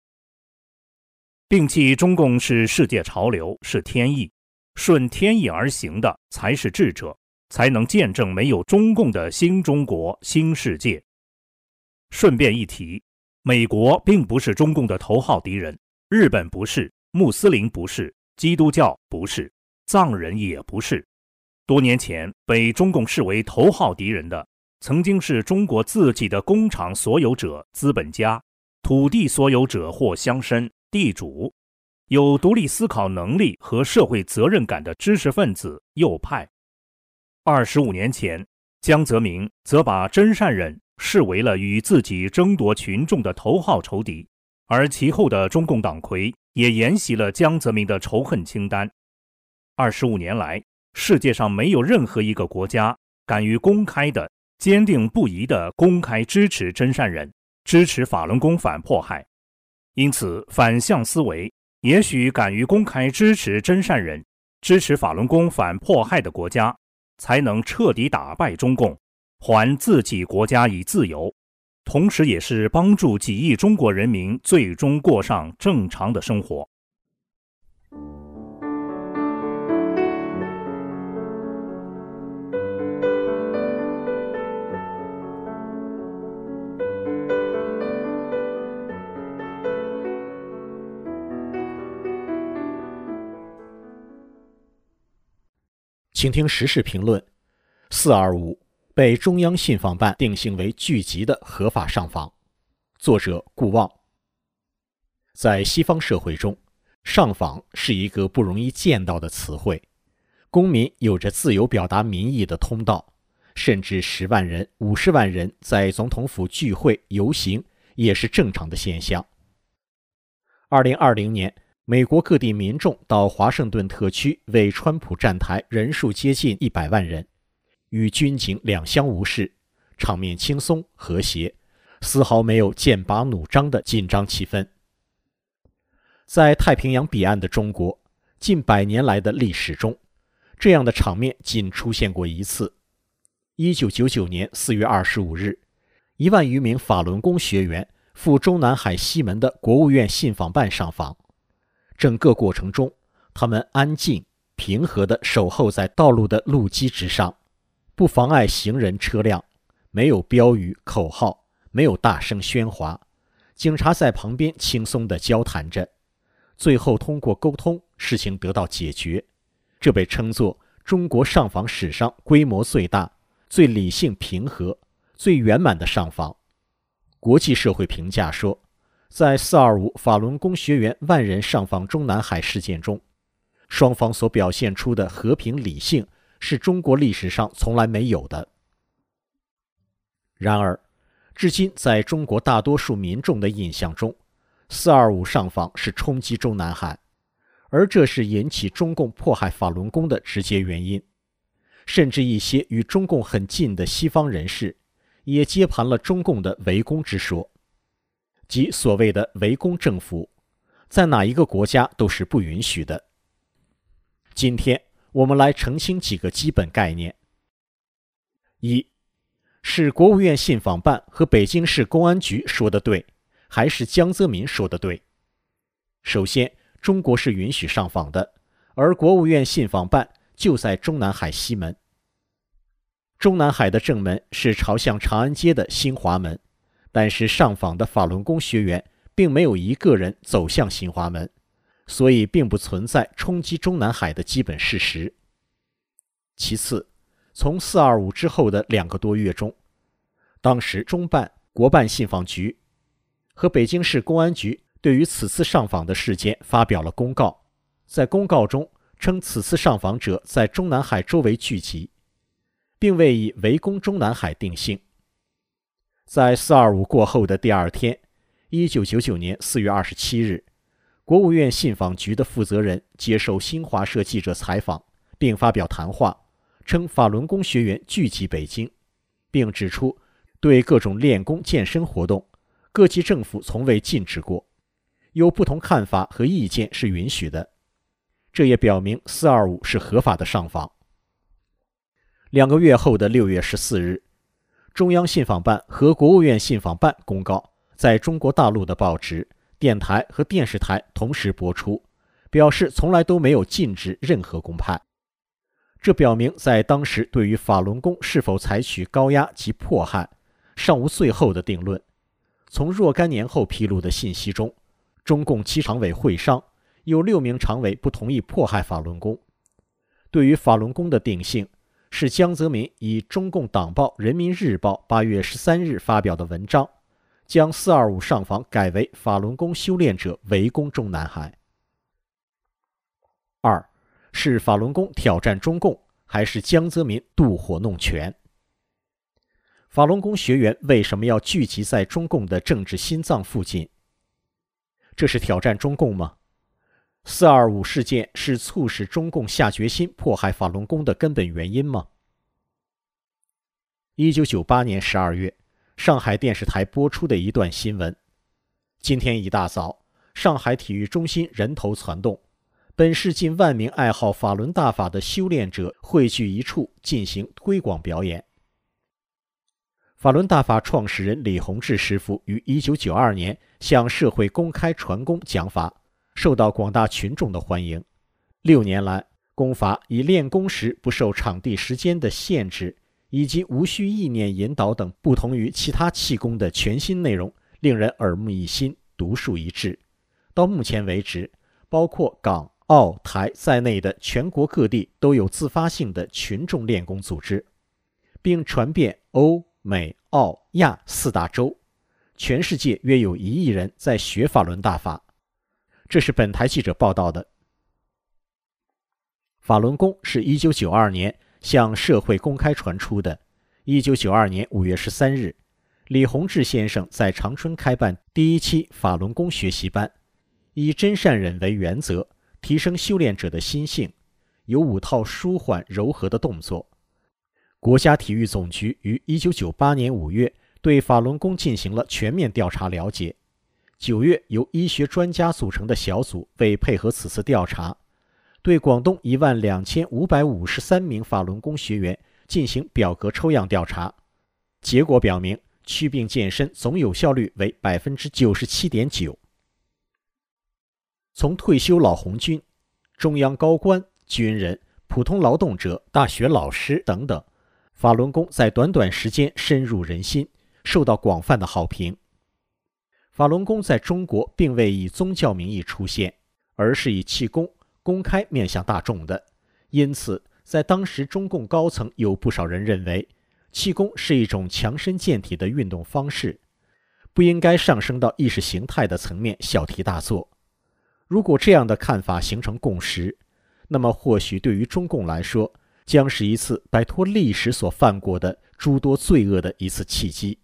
摒弃中共是世界潮流，是天意，顺天意而行的才是智者，才能见证没有中共的新中国、新世界。顺便一提，美国并不是中共的头号敌人，日本不是，穆斯林不是，基督教不是，藏人也不是。多年前被中共视为头号敌人的，曾经是中国自己的工厂所有者、资本家、土地所有者或乡绅、地主，有独立思考能力和社会责任感的知识分子、右派。二十五年前，江泽民则把真善忍视为了与自己争夺群众的头号仇敌，而其后的中共党魁也沿袭了江泽民的仇恨清单。 二十五年来，世界上没有任何一个国家敢于公开的、坚定不移地公开支持真善人，支持法轮功反迫害。因此，反向思维，也许敢于公开支持真善人、支持法轮功反迫害的国家，才能彻底打败中共，还自己国家以自由，同时也是帮助几亿中国人民最终过上正常的生活。 请听时事评论：四二五被中央信访办定性为聚集的合法上访。作者顾望。在西方社会中，上访是一个不容易见到的词汇，公民有着自由表达民意的通道，甚至十万人、五十万人在总统府聚会、游行也是正常的现象。二零二零年，美国各地民众到华盛顿特区为川普站台，人数接近一百万人，与军警两相无视，场面轻松和谐，丝毫没有剑拔弩张的紧张气氛。在太平洋彼岸的中国，近百年来的历史中，这样的场面仅出现过一次。一九九九年四月二十五日，一万余名法轮功学员赴中南海西门的国务院信访办上访。整个过程中，他们安静平和地守候在道路的路基之上，不妨碍行人车辆，没有标语口号，没有大声喧哗，警察在旁边轻松地交谈着，最后通过沟通，事情得到解决。这被称作中国上访史上规模最大、最理性平和、最圆满的上访。国际社会评价说，在四二五法轮功学员万人上访中南海事件中，双方所表现出的和平理性是中国历史上从来没有的。然而，至今在中国大多数民众的印象中，四二五上访是冲击中南海，而这是引起中共迫害法轮功的直接原因。甚至一些与中共很近的西方人士也接盘了中共的围攻之说，即所谓的围攻政府，在哪一个国家都是不允许的。今天我们来澄清几个基本概念。一，是国务院信访办和北京市公安局说的对，还是江泽民说的对？首先，中国是允许上访的，而国务院信访办就在中南海西门。中南海的正门是朝向长安街的新华门，但是上访的法轮功学员并没有一个人走向新华门，所以并不存在冲击中南海的基本事实。其次，从四二五之后的两个多月中，当时中办、国办信访局和北京市公安局对于此次上访的事件发表了公告，在公告中称此次上访者在中南海周围聚集，并未以围攻中南海定性。在四二五过后的第二天，一九九九年四月二十七日，国务院信访局的负责人接受新华社记者采访，并发表谈话，称法轮功学员聚集北京，并指出对各种练功健身活动，各级政府从未禁止过，有不同看法和意见是允许的。这也表明四二五是合法的上访。两个月后的六月十四日，中央信访办和国务院信访办公告在中国大陆的报纸、电台和电视台同时播出，表示从来都没有禁止任何公派。这表明在当时对于法轮功是否采取高压及迫害尚无最后的定论。从若干年后披露的信息中，中共七常委会商有六名常委不同意迫害法轮功。对于法轮功的定性，是江泽民以中共党报《人民日报》八月十三日发表的文章，将四二五上访改为法轮功修炼者围攻中南海。二，是法轮功挑战中共，还是江泽民妒火弄权？法轮功学员为什么要聚集在中共的政治心脏附近？这是挑战中共吗？ 四二五事件是促使中共下决心迫害法轮功的根本原因吗？一九九八年十二月，上海电视台播出的一段新闻：今天一大早，上海体育中心人头攒动，本市近万名爱好法轮大法的修炼者汇聚一处进行推广表演。法轮大法创始人李洪志师傅于一九九二年向社会公开传功讲法，受到广大群众的欢迎。六年来，功法以练功时不受场地时间的限制，以及无需意念引导等不同于其他气功的全新内容，令人耳目一新，独树一帜。到目前为止，包括港、澳、台在内的全国各地都有自发性的群众练功组织，并传遍欧、美、澳、亚四大洲，全世界约有一亿人在学法轮大法。这是本台记者报道的。法轮功是一九九二年向社会公开传出的。一九九二年五月十三日，李洪志先生在长春开办第一期法轮功学习班，以真善忍为原则，提升修炼者的心性，有五套舒缓柔和的动作。国家体育总局于一九九八年五月对法轮功进行了全面调查了解。九月，由医学专家组成的小组为配合此次调查，对广东一万两千五百五十三名法轮功学员进行表格抽样调查，结果表明祛病健身总有效率为 百分之九十七点九。 从退休老红军、中央高官、军人、普通劳动者、大学老师等等，法轮功在短短时间深入人心，受到广泛的好评。法轮功在中国并未以宗教名义出现，而是以气功公开面向大众的，因此在当时中共高层有不少人认为气功是一种强身健体的运动方式，不应该上升到意识形态的层面小题大做。如果这样的看法形成共识，那么或许对于中共来说，将是一次摆脱历史所犯过的诸多罪恶的一次契机。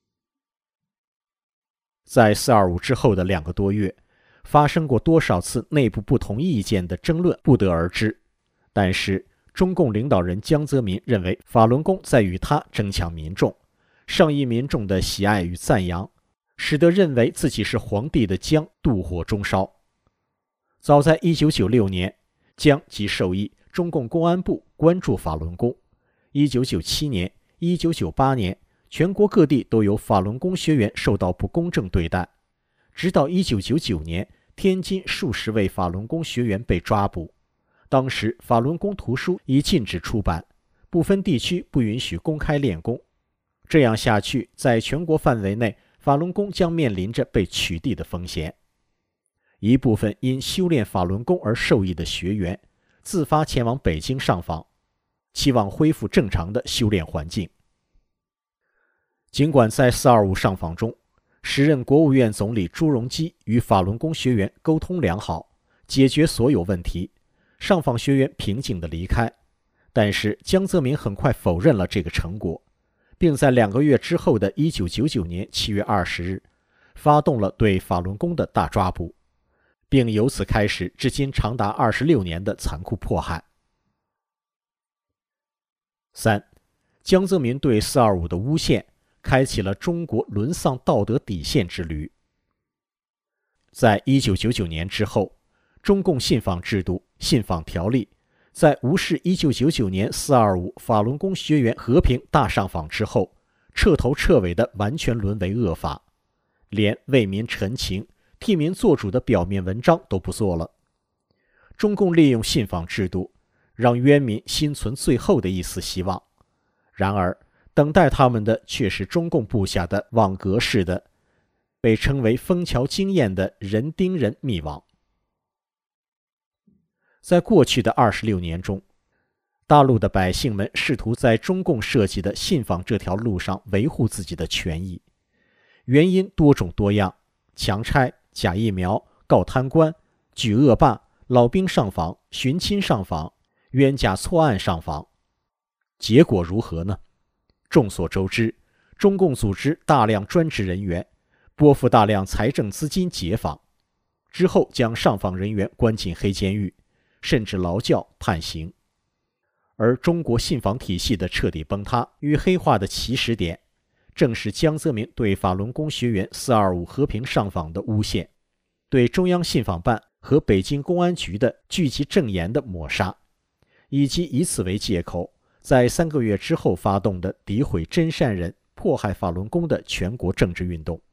在四二五之后的两个多月，发生过多少次内部不同意见的争论不得而知，但是中共领导人江泽民认为法轮功在与他争抢民众，上亿民众的喜爱与赞扬，使得认为自己是皇帝的江妒火中烧。早在一九九六年，江即授意中共公安部关注法轮功。一九九七年、一九九八年，全国各地都有法轮功学员受到不公正对待。直到一九九九年，天津数十位法轮功学员被抓捕。当时法轮功图书已禁止出版，部分地区不允许公开练功。这样下去，在全国范围内，法轮功将面临着被取缔的风险。一部分因修炼法轮功而受益的学员，自发前往北京上访，期望恢复正常的修炼环境。尽管在四二五上访中，时任国务院总理朱镕基与法轮功学员沟通良好，解决所有问题，上访学员平静地离开，但是江泽民很快否认了这个成果，并在两个月之后的一九九九年七月二十日，发动了对法轮功的大抓捕，并由此开始至今长达二十六年的残酷迫害。三，江泽民对四二五的诬陷开启了中国沦丧道德底线之旅。在一九九九年之后，中共信访制度、信访条例在无视一九九九年四二五法轮功学员和平大上访之后，彻头彻尾的完全沦为恶法，连为民陈情、替民做主的表面文章都不做了。中共利用信访制度，让冤民心存最后的一丝希望，然而等待他们的却是中共布下的网格式的，被称为枫桥经验的人盯人密网。在过去的二十六年中，大陆的百姓们试图在中共设计的信访这条路上维护自己的权益，原因多种多样，强拆、假疫苗、告贪官、举恶霸、老兵上访、寻亲上访、冤假错案上访。结果如何呢？众所周知，中共组织大量专职人员，拨付大量财政资金解访。 之后将上访人员关进黑监狱，甚至劳教判刑。而中国信访体系的彻底崩塌与黑化的起始点，正是江泽民对法轮功学员四二五和平上访的诬陷，对中央信访办和北京公安局的聚集证言的抹杀，以及以此为借口，在三个月之后发动的诋毁真善人、迫害法轮功的全国政治运动。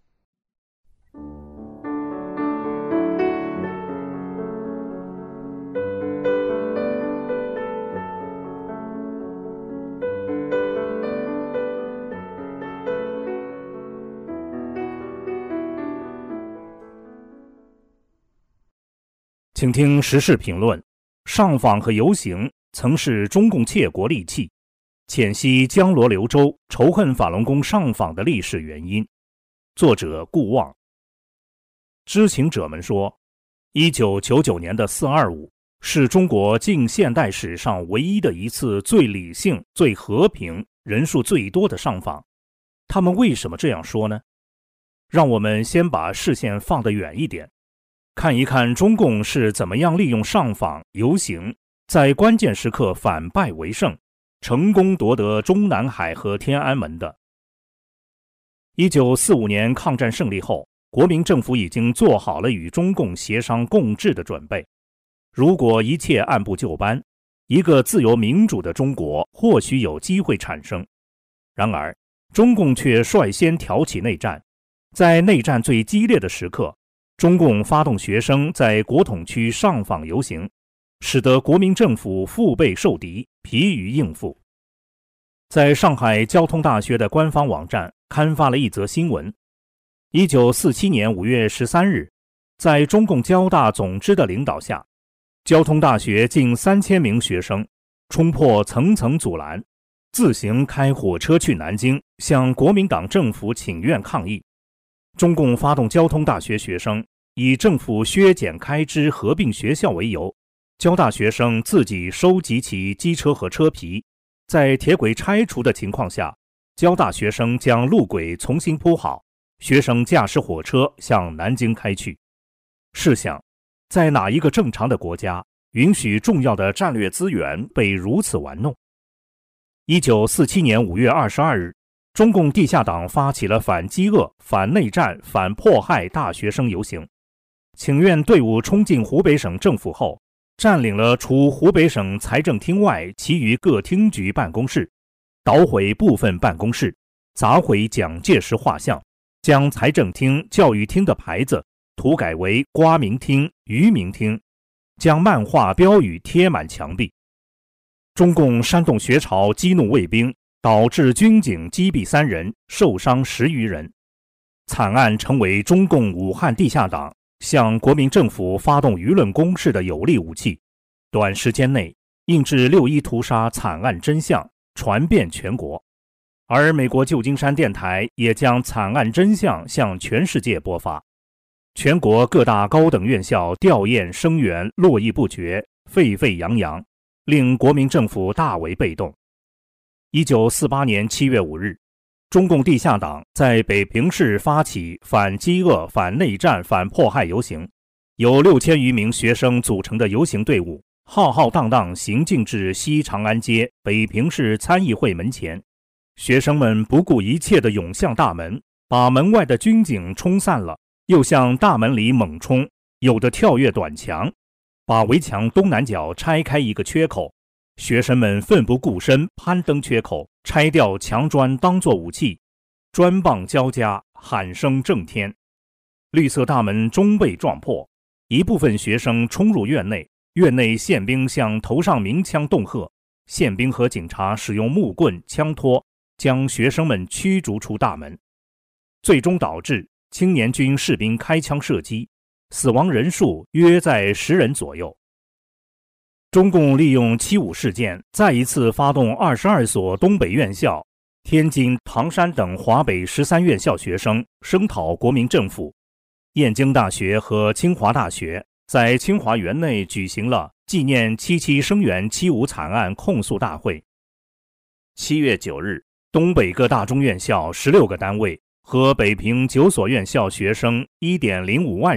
请听时事评论：上访和游行曾是中共窃国利器，浅析江罗流州仇恨法轮功上访的历史原因。作者顾望。知情者们说，一九九九年的四二五是中国近现代史上唯一的一次最理性、最和平、人数最多的上访。他们为什么这样说呢？让我们先把视线放得远一点，看一看中共是怎么样利用上访、游行，在关键时刻反败为胜，成功夺得中南海和天安门的。一九四五年抗战胜利后，国民政府已经做好了与中共协商共治的准备。如果一切按部就班，一个自由民主的中国或许有机会产生。然而，中共却率先挑起内战，在内战最激烈的时刻，中共发动学生在国统区上访游行，使得国民政府腹背受敌，疲于应付。在上海交通大学的官方网站刊发了一则新闻：一九四七年五月十三日，在中共交大总支的领导下，交通大学近三千名学生冲破层层阻拦，自行开火车去南京，向国民党政府请愿抗议。中共发动交通大学学生以政府削减开支、合并学校为由，交大学生自己收集起机车和车皮，在铁轨拆除的情况下，交大学生将路轨重新铺好，学生驾驶火车向南京开去。试想，在哪一个正常的国家允许重要的战略资源被如此玩弄？一九四七年五月二十二日，中共地下党发起了反饥饿、反内战、反迫害大学生游行。请愿队伍冲进湖北省政府后，占领了除湖北省财政厅外其余各厅局办公室，捣毁部分办公室，砸毁蒋介石画像，将财政厅、教育厅的牌子涂改为瓜民厅、愚民厅，将漫画标语贴满墙壁。中共煽动学潮，激怒卫兵，导致军警击毙三人，受伤十余人。惨案成为中共武汉地下党向国民政府发动舆论攻势的有力武器，短时间内印制六一屠杀惨案真相，传遍全国。而美国旧金山电台也将惨案真相向全世界播发，全国各大高等院校吊唁声援络绎不绝，沸沸扬扬，令国民政府大为被动。一九四八年七月五日，中共地下党在北平市发起反饥饿、反内战、反迫害游行，由六千余名学生组成的游行队伍浩浩荡荡行进至西长安街北平市参议会门前，学生们不顾一切地涌向大门，把门外的军警冲散了，又向大门里猛冲，有的跳跃短墙，把围墙东南角拆开一个缺口。学生们奋不顾身攀登缺口，拆掉墙砖当作武器，砖棒交加，喊声震天。绿色大门终被撞破，一部分学生冲入院内，院内宪兵向头上鸣枪恫吓，宪兵和警察使用木棍、枪托将学生们驱逐出大门，最终导致青年军士兵开枪射击，死亡人数约在十人左右。中共利用七五事件，再一次发动二十二所东北院校、天津、唐山等华北十三院校学生声讨国民政府。燕京大学和清华大学在清华园内举行了纪念七七声援七五惨案控诉大会。七月九日，东北各大中院校十六个单位和北平九所院校学生 一点零五万人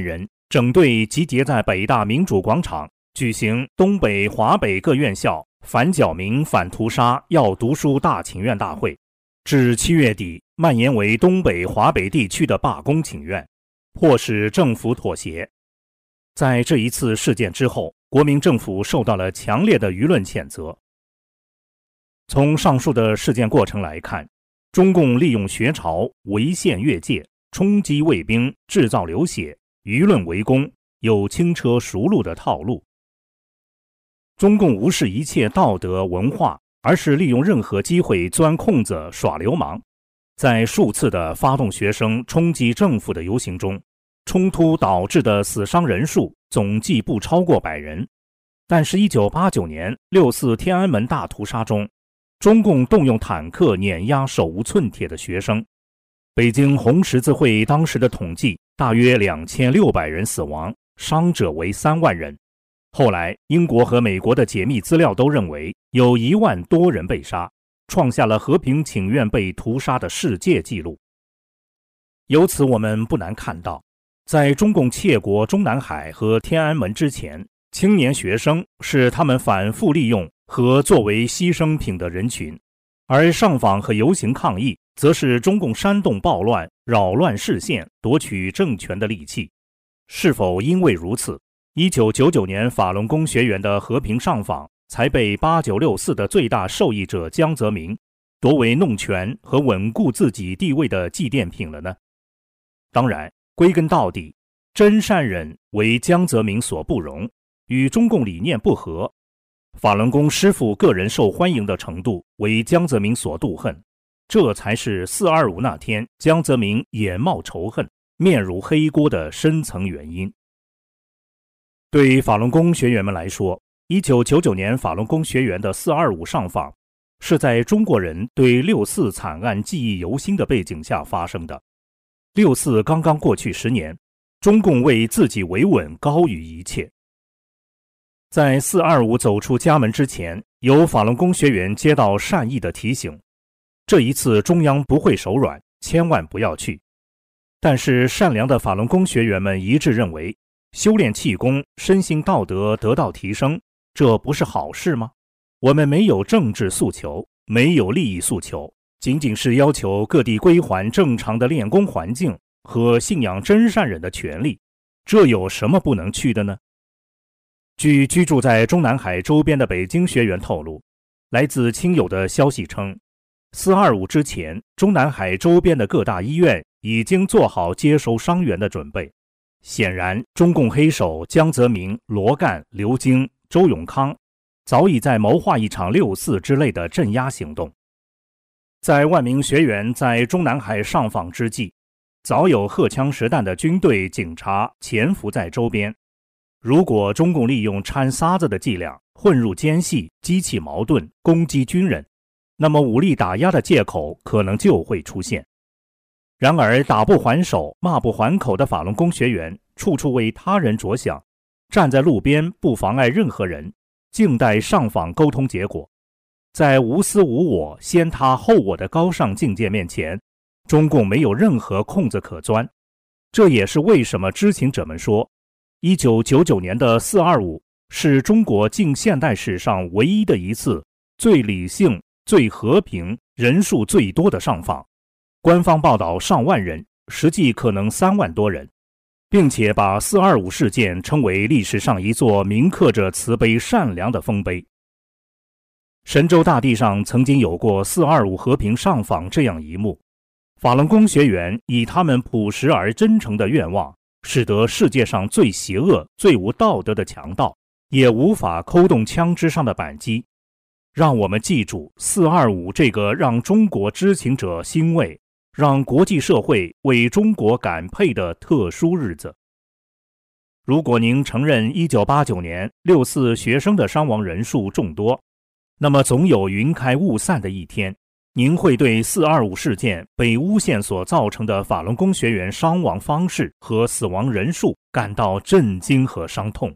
整队集结在北大民主广场，举行东北、华北各院校反剿民、反屠杀要读书大请愿大会，至七月底蔓延为东北、华北地区的罢工请愿，迫使政府妥协。在这一次事件之后，国民政府受到了强烈的舆论谴责。从上述的事件过程来看，中共利用学潮违宪越界，冲击卫兵，制造流血，舆论围攻，有轻车熟路的套路。中共无视一切道德文化，而是利用任何机会钻空子耍流氓。在数次的发动学生冲击政府的游行中，冲突导致的死伤人数总计不超过百人。但是一九八九年六四天安门大屠杀中，中共动用坦克碾压手无寸铁的学生。北京红十字会当时的统计大约两千六百人死亡，伤者为三万人。后来英国和美国的解密资料都认为有一万多人被杀，创下了和平请愿被屠杀的世界纪录。由此我们不难看到，在中共窃国中南海和天安门之前，青年学生是他们反复利用和作为牺牲品的人群，而上访和游行抗议则是中共煽动暴乱、扰乱视线、夺取政权的利器。是否因为如此，一九九九年法轮功学员的和平上访才被八九六四的最大受益者江泽民夺为弄权和稳固自己地位的祭奠品了呢？当然，归根到底，真善忍为江泽民所不容，与中共理念不合。法轮功师父个人受欢迎的程度为江泽民所妒恨，这才是四二五那天江泽民眼冒仇恨、面如黑锅的深层原因。对法轮功学员们来说，一九九九年法轮功学员的四二五上访是在中国人对六四惨案记忆犹新的背景下发生的。六四刚刚过去十年，中共为自己维稳高于一切。在四二五走出家门之前，有法轮功学员接到善意的提醒，这一次中央不会手软，千万不要去。但是善良的法轮功学员们一致认为，修炼气功，身心道德得到提升，这不是好事吗？我们没有政治诉求，没有利益诉求，仅仅是要求各地归还正常的练功环境和信仰真善忍的权利，这有什么不能去的呢？据居住在中南海周边的北京学员透露，来自亲友的消息称，四二五之前，中南海周边的各大医院已经做好接收伤员的准备。显然，中共黑手江泽民、罗干、刘京、周永康早已在谋划一场六四之类的镇压行动。在万名学员在中南海上访之际，早有荷枪实弹的军队、警察潜伏在周边。如果中共利用掺沙子的伎俩混入奸细，激起矛盾，攻击军人，那么武力打压的借口可能就会出现。然而打不还手，骂不还口的法轮功学员处处为他人着想，站在路边不妨碍任何人，静待上访沟通结果。在无私无我、先他后我的高尚境界面前，中共没有任何空子可钻。这也是为什么知情者们说，一九九九年的四二五是中国近现代史上唯一的一次最理性、最和平、人数最多的上访。官方报道上万人，实际可能三万多人，并且把四二五事件称为历史上一座铭刻着慈悲善良的丰碑。神州大地上曾经有过四二五和平上访这样一幕，法轮功学员以他们朴实而真诚的愿望，使得世界上最邪恶、最无道德的强盗也无法扣动枪支上的扳机。让我们记住四二五这个让中国知情者欣慰，让国际社会为中国感佩的特殊日子。如果您承认一九八九年六四学生的伤亡人数众多，那么总有云开雾散的一天，您会对四二五事件被诬陷所造成的法轮功学员伤亡方式和死亡人数感到震惊和伤痛。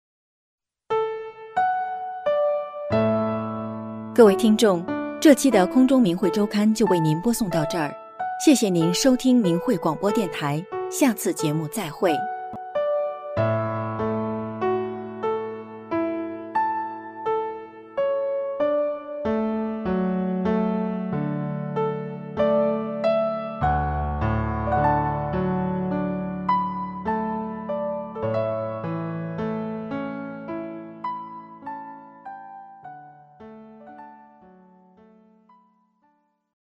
各位听众，这期的空中明慧周刊就为您播送到这儿，谢谢您收听明慧广播电台，下次节目再会。